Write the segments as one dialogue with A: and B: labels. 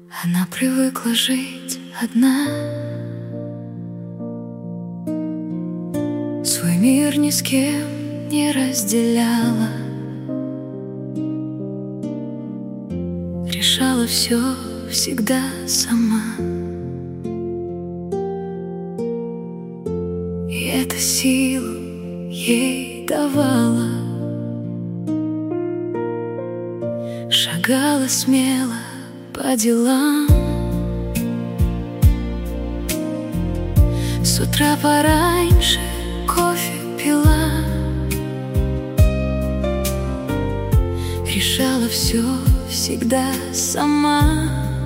A: Она привыкла жить одна, свой мир ни с кем не разделяла, решала все всегда сама. И эта силу ей давала, шагала смело по делам. С утра пораньше кофе пила, решала все всегда сама.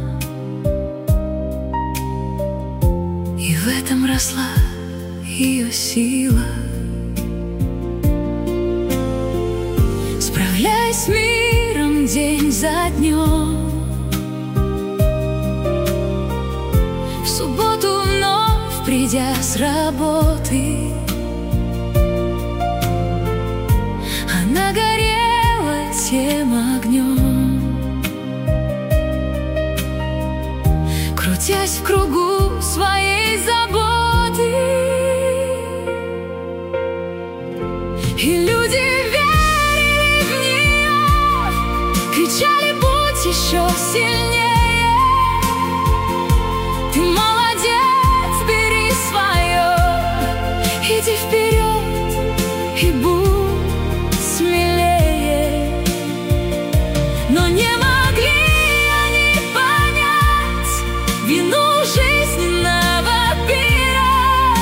A: И в этом росла ее сила. Справляясь с миром день за днем, в субботу вновь придя с работы, она горела тем огнем, крутясь в кругу своей заботы. И люди верили в нее, кричали: будь еще сильнее, ты молодец, бери свое, иди вперед и будь смелее. Но не могли они понять вину жизненного пира.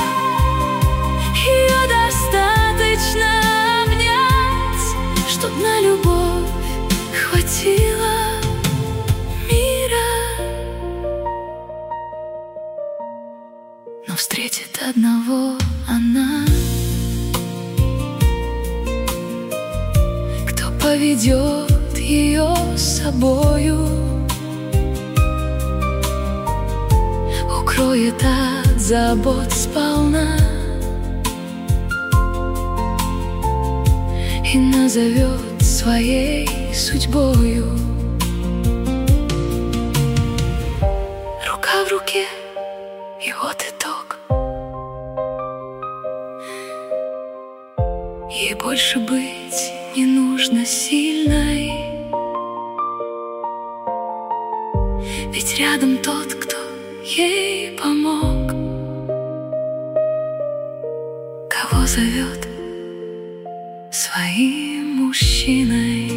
A: Ее достаточно обнять, чтоб на любовь хватило мира. Но встретит одного она, кто поведет ее с собою, укроет от забот сполна и назовет своей судьбою. Рука в руке, и вот итог. Ей больше быть не нужно сильной, ведь рядом тот, кто ей помог, кого зовет своим мужчиной.